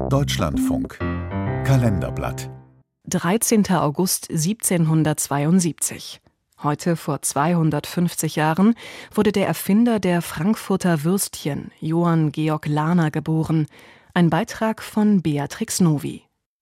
Deutschlandfunk Kalenderblatt 13. August 1772. Heute vor 250 Jahren wurde der Erfinder der Frankfurter Würstchen, Johann Georg Lahner, geboren. Ein Beitrag von Beatrix Novi.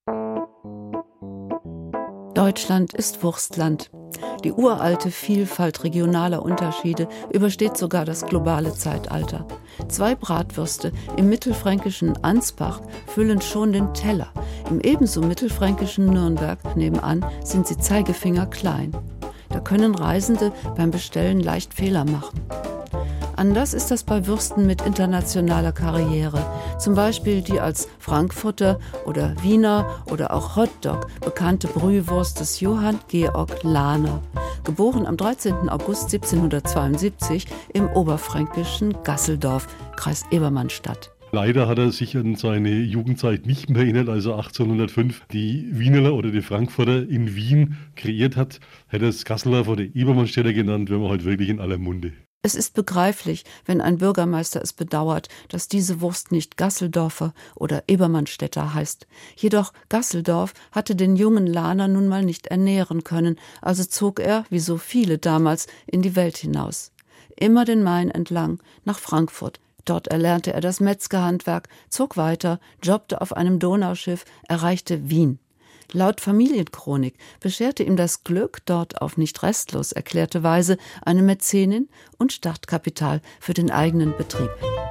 Deutschland ist Wurstland. Die uralte Vielfalt regionaler Unterschiede übersteht sogar das globale Zeitalter. 2 Bratwürste im mittelfränkischen Ansbach füllen schon den Teller. Im ebenso mittelfränkischen Nürnberg nebenan sind sie Zeigefinger klein. Da können Reisende beim Bestellen leicht Fehler machen. Anders ist das bei Würsten mit internationaler Karriere, zum Beispiel die als Frankfurter oder Wiener oder auch Hotdog bekannte Brühwurst des Johann Georg Lahner, geboren am 13. August 1772 im oberfränkischen Gasseldorf, Kreis Ebermannstadt. Leider hat er sich an seine Jugendzeit nicht mehr erinnert, als er 1805 die Wienerler oder die Frankfurter in Wien kreiert hat. Hätte es Gasseldorf oder Ebermannstädter genannt, wären wir heute wirklich in aller Munde. Es ist begreiflich, wenn ein Bürgermeister es bedauert, dass diese Wurst nicht Gasseldorfer oder Ebermannstädter heißt. Jedoch Gasseldorf hatte den jungen Lahner nun mal nicht ernähren können, also zog er, wie so viele damals, in die Welt hinaus. Immer den Main entlang, nach Frankfurt. Dort erlernte er das Metzgerhandwerk, zog weiter, jobbte auf einem Donauschiff, erreichte Wien. Laut Familienchronik bescherte ihm das Glück dort auf nicht restlos erklärte Weise eine Mäzenin und Startkapital für den eigenen Betrieb.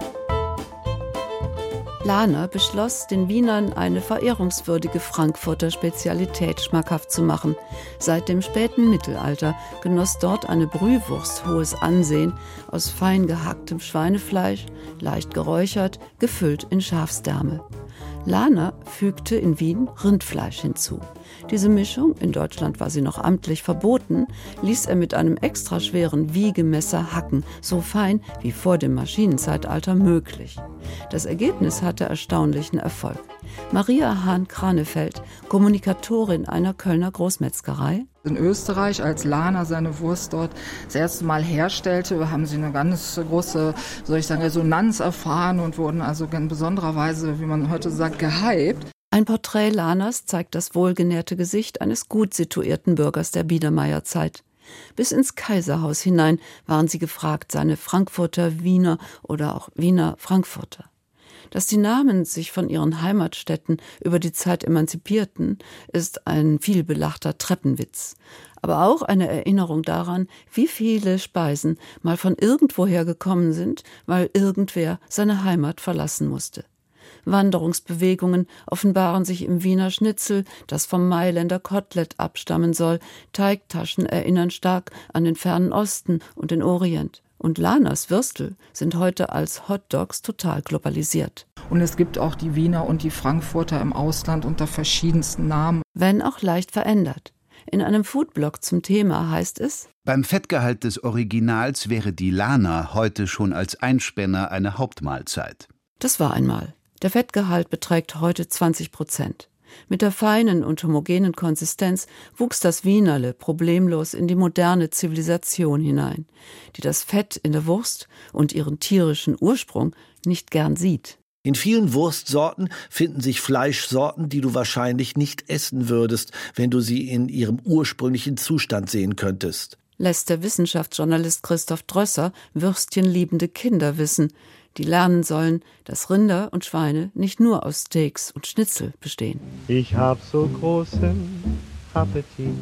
Lahner beschloss, den Wienern eine verehrungswürdige Frankfurter Spezialität schmackhaft zu machen. Seit dem späten Mittelalter genoss dort eine Brühwurst hohes Ansehen, aus fein gehacktem Schweinefleisch, leicht geräuchert, gefüllt in Schafsdärme. Lahner fügte in Wien Rindfleisch hinzu. Diese Mischung, in Deutschland war sie noch amtlich verboten, ließ er mit einem extra schweren Wiegemesser hacken, so fein wie vor dem Maschinenzeitalter möglich. Das Ergebnis hatte erstaunlichen Erfolg. Maria Hahn-Kranefeld, Kommunikatorin einer Kölner Großmetzgerei. In Österreich, als Lahner seine Wurst dort das erste Mal herstellte, haben sie eine ganz große, Resonanz erfahren und wurden also in besonderer Weise, wie man heute sagt, gehypt. Ein Porträt Lahners zeigt das wohlgenährte Gesicht eines gut situierten Bürgers der Biedermeierzeit. Bis ins Kaiserhaus hinein waren sie gefragt, seine Frankfurter Wiener oder auch Wiener Frankfurter. Dass die Namen sich von ihren Heimatstädten über die Zeit emanzipierten, ist ein vielbelachter Treppenwitz. Aber auch eine Erinnerung daran, wie viele Speisen mal von irgendwoher gekommen sind, weil irgendwer seine Heimat verlassen musste. Wanderungsbewegungen offenbaren sich im Wiener Schnitzel, das vom Mailänder Kotelett abstammen soll. Teigtaschen erinnern stark an den fernen Osten und den Orient. Und Lahners Würstel sind heute als Hotdogs total globalisiert. Und es gibt auch die Wiener und die Frankfurter im Ausland unter verschiedensten Namen. Wenn auch leicht verändert. In einem Foodblog zum Thema heißt es: Beim Fettgehalt des Originals wäre die Lahner heute schon als Einspänner eine Hauptmahlzeit. Das war einmal. Der Fettgehalt beträgt heute 20%. Mit der feinen und homogenen Konsistenz wuchs das Wienerle problemlos in die moderne Zivilisation hinein, die das Fett in der Wurst und ihren tierischen Ursprung nicht gern sieht. In vielen Wurstsorten finden sich Fleischsorten, die du wahrscheinlich nicht essen würdest, wenn du sie in ihrem ursprünglichen Zustand sehen könntest. Lässt der Wissenschaftsjournalist Christoph Drösser würstchenliebende Kinder wissen, die lernen sollen, dass Rinder und Schweine nicht nur aus Steaks und Schnitzel bestehen. Ich hab so großen Appetit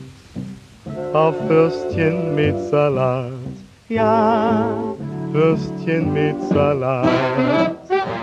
auf Würstchen mit Salat. Ja, Würstchen mit Salat.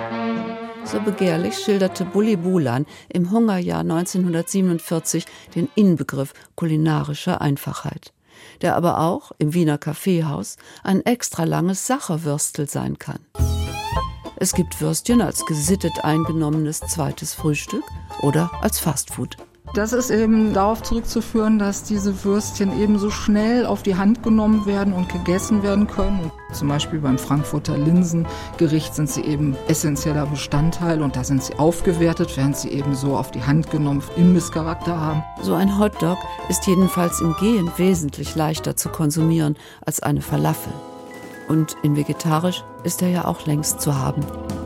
So begehrlich schilderte Bulli Bulan im Hungerjahr 1947 den Inbegriff kulinarischer Einfachheit, der aber auch im Wiener Kaffeehaus ein extra langes Sacherwürstel sein kann. Es gibt Würstchen als gesittet eingenommenes zweites Frühstück oder als Fastfood. Das ist eben darauf zurückzuführen, dass diese Würstchen eben so schnell auf die Hand genommen werden und gegessen werden können. Und zum Beispiel beim Frankfurter Linsengericht sind sie eben essentieller Bestandteil und da sind sie aufgewertet, während sie eben so auf die Hand genommen Imbisscharakter haben. So ein Hotdog ist jedenfalls im Gehen wesentlich leichter zu konsumieren als eine Falafel. Und in vegetarisch ist er ja auch längst zu haben.